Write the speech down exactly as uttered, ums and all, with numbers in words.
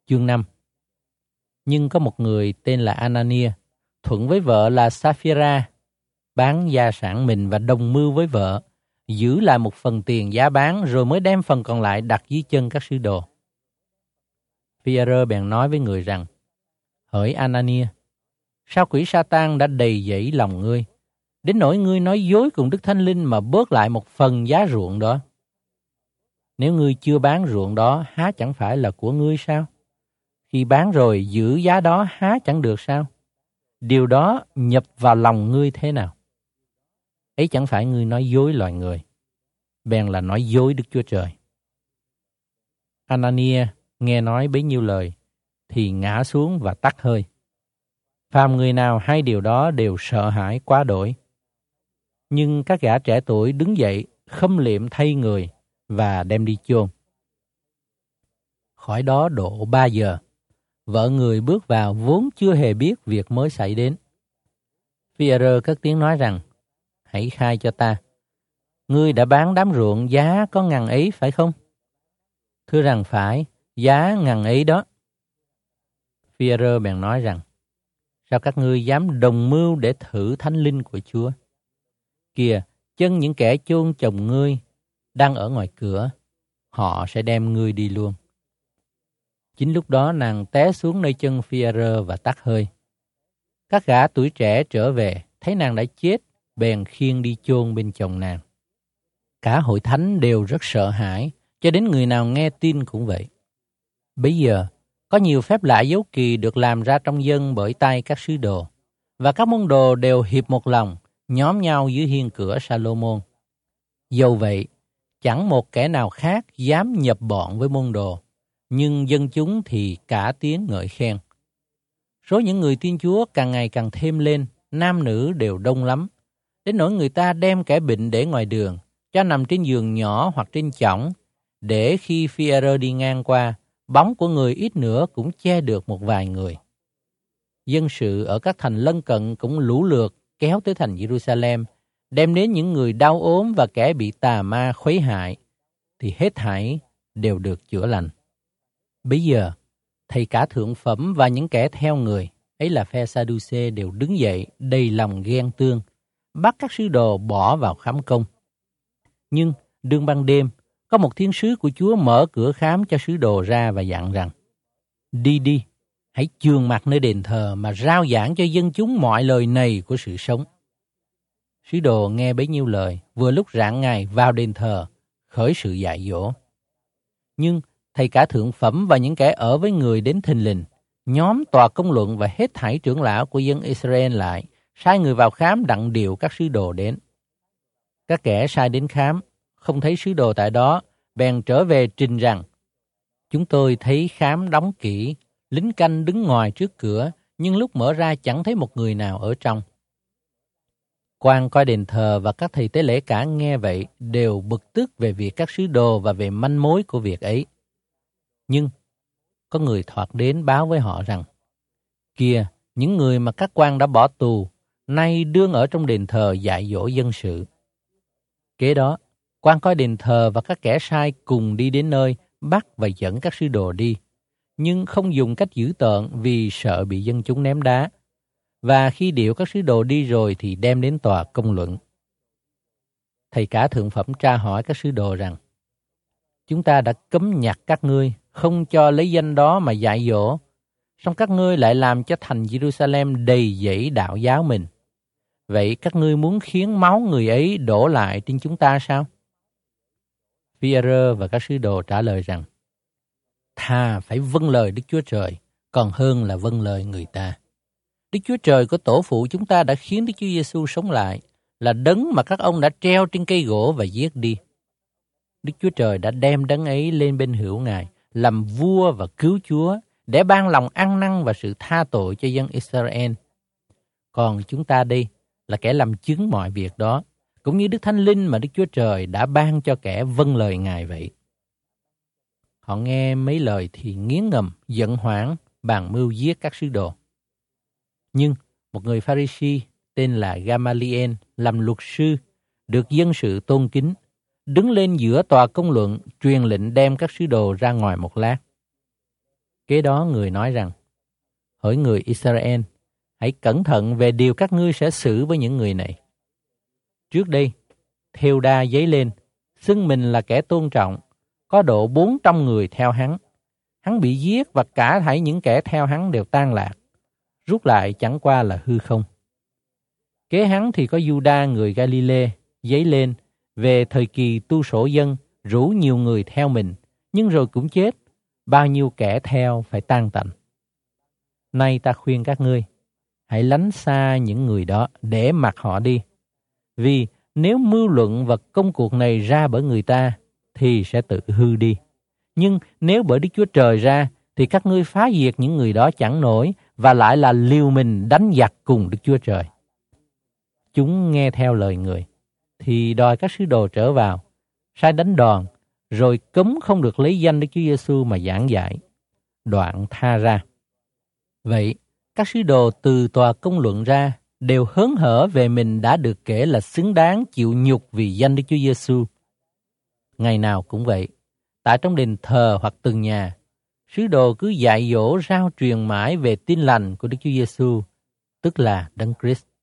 Chương năm. Nhưng có một người tên là Anania, thuận với vợ là Sapphira, bán gia sản mình và đồng mưu với vợ, giữ lại một phần tiền giá bán rồi mới đem phần còn lại đặt dưới chân các sứ đồ. Phi-e-rơ bèn nói với người rằng: Hỡi Anania, sao quỷ Sa-tan đã đầy dẫy lòng ngươi, đến nỗi ngươi nói dối cùng Đức Thánh Linh mà bớt lại một phần giá ruộng đó? Nếu ngươi chưa bán ruộng đó, há chẳng phải là của ngươi sao? Khi bán rồi giữ giá đó há chẳng được sao? Điều đó nhập vào lòng ngươi thế nào? Ấy chẳng phải ngươi nói dối loài người, bèn là nói dối Đức Chúa Trời. Anania nghe nói bấy nhiêu lời thì ngã xuống và tắt hơi. Phàm người nào hay điều đó đều sợ hãi quá đổi. Nhưng các gã trẻ tuổi đứng dậy khâm liệm thay người và đem đi chôn. Khỏi đó độ ba giờ, vợ người bước vào vốn chưa hề biết việc mới xảy đến. Phi-e-rơ cất tiếng nói rằng: Hãy khai cho ta, ngươi đã bán đám ruộng giá có ngàn ấy phải không? Thưa rằng phải, giá ngàn ấy đó. Phi-e-rơ bèn nói rằng: Sao các ngươi dám đồng mưu để thử Thánh Linh của Chúa? Kìa, chân những kẻ chôn chồng ngươi đang ở ngoài cửa, họ sẽ đem ngươi đi luôn. Chính lúc đó nàng té xuống nơi chân Phi-e-rơ và tắt hơi. Các gã tuổi trẻ trở về, thấy nàng đã chết, bèn khiêng đi chôn bên chồng nàng. Cả hội thánh đều rất sợ hãi, cho đến người nào nghe tin cũng vậy. Bấy giờ, có nhiều phép lạ dấu kỳ được làm ra trong dân bởi tay các sứ đồ, và các môn đồ đều hiệp một lòng, nhóm nhau dưới hiên cửa Sa-lô-môn. Dầu vậy, chẳng một kẻ nào khác dám nhập bọn với môn đồ, nhưng dân chúng thì cả tiếng ngợi khen. Số những người tin Chúa càng ngày càng thêm lên, nam nữ đều đông lắm, đến nỗi người ta đem kẻ bệnh để ngoài đường, cho nằm trên giường nhỏ hoặc trên chõng, để khi Phi-e-rơ đi ngang qua, bóng của người ít nữa cũng che được một vài người. Dân sự ở các thành lân cận cũng lũ lượt kéo tới thành Giê-ru-sa-lem, đem đến những người đau ốm và kẻ bị tà ma khuấy hại, thì hết thảy đều được chữa lành. Bấy giờ, thầy cả thượng phẩm và những kẻ theo người, ấy là phe Sa-đu-xê, đều đứng dậy đầy lòng ghen tương, bắt các sứ đồ bỏ vào khám công. Nhưng đương ban đêm, có một thiên sứ của Chúa mở cửa khám cho sứ đồ ra và dặn rằng: Đi đi, hãy chườn mặt nơi đền thờ mà rao giảng cho dân chúng mọi lời này của sự sống. Sứ đồ nghe bấy nhiêu lời, vừa lúc rạng ngày vào đền thờ, khởi sự dạy dỗ. Nhưng thầy cả thượng phẩm và những kẻ ở với người đến thình lình, nhóm tòa công luận và hết thảy trưởng lão của dân Israel lại, sai người vào khám đặng điều các sứ đồ đến. Các kẻ sai đến khám, không thấy sứ đồ tại đó, bèn trở về trình rằng: Chúng tôi thấy khám đóng kỹ, lính canh đứng ngoài trước cửa, nhưng lúc mở ra chẳng thấy một người nào ở trong. Quan coi đền thờ và các thầy tế lễ cả nghe vậy đều bực tức về việc các sứ đồ và về manh mối của việc ấy. Nhưng có người thoạt đến báo với họ rằng: Kìa, những người mà các quan đã bỏ tù, nay đương ở trong đền thờ dạy dỗ dân sự. Kế đó, quan coi đền thờ và các kẻ sai cùng đi đến nơi, bắt và dẫn các sứ đồ đi, nhưng không dùng cách dữ tợn vì sợ bị dân chúng ném đá. Và khi điệu các sứ đồ đi rồi thì đem đến tòa công luận. Thầy cả thượng phẩm tra hỏi các sứ đồ rằng: Chúng ta đã cấm nhặt các ngươi, không cho lấy danh đó mà dạy dỗ, song các ngươi lại làm cho thành Giê-ru-sa-lem đầy dẫy đạo giáo mình. Vậy các ngươi muốn khiến máu người ấy đổ lại trên chúng ta sao? Phi-e-rơ và các sứ đồ trả lời rằng: Thà phải vâng lời Đức Chúa Trời, còn hơn là vâng lời người ta. Đức Chúa Trời của tổ phụ chúng ta đã khiến Đức Chúa Giêsu sống lại, là đấng mà các ông đã treo trên cây gỗ và giết đi. Đức Chúa Trời đã đem đấng ấy lên bên hữu Ngài, làm vua và cứu Chúa, để ban lòng ăn năn và sự tha tội cho dân Israel. Còn chúng ta đây là kẻ làm chứng mọi việc đó, cũng như Đức Thánh Linh mà Đức Chúa Trời đã ban cho kẻ vâng lời Ngài vậy. Họ nghe mấy lời thì nghiến ngầm, giận hoảng, bàn mưu giết các sứ đồ. Nhưng một người Pha-ri-si tên là Ga-ma-li-en làm luật sư, được dân sự tôn kính, đứng lên giữa tòa công luận, truyền lệnh đem các sứ đồ ra ngoài một lát. Kế đó người nói rằng, hỡi người Israel, hãy cẩn thận về điều các ngươi sẽ xử với những người này. Trước đây, Thêu-đa dấy lên, xưng mình là kẻ tôn trọng, có độ bốn trăm người theo hắn. Hắn bị giết và cả thảy những kẻ theo hắn đều tan lạc, rút lại chẳng qua là hư không. Kế hắn thì có Giu-đa người Ga-li-lê dấy lên về thời kỳ tu sổ dân, rủ nhiều người theo mình, nhưng rồi cũng chết, bao nhiêu kẻ theo phải tan tành. Nay ta khuyên các ngươi, hãy lánh xa những người đó, để mặc họ đi. Vì nếu mưu luận và công cuộc này ra bởi người ta, thì sẽ tự hư đi. Nhưng nếu bởi Đức Chúa Trời ra, thì các ngươi phá diệt những người đó chẳng nổi, và lại là liều mình đánh giặc cùng Đức Chúa Trời. Chúng nghe theo lời người, thì đòi các sứ đồ trở vào, sai đánh đòn, rồi cấm không được lấy danh Đức Chúa Giêsu mà giảng dạy, đoạn tha ra. Vậy, các sứ đồ từ tòa công luận ra đều hớn hở về mình đã được kể là xứng đáng chịu nhục vì danh Đức Chúa Giêsu. Ngày nào cũng vậy, tại trong đền thờ hoặc từng nhà, sứ đồ cứ dạy dỗ rao truyền mãi về tin lành của Đức Chúa Giêsu, tức là Đấng Christ.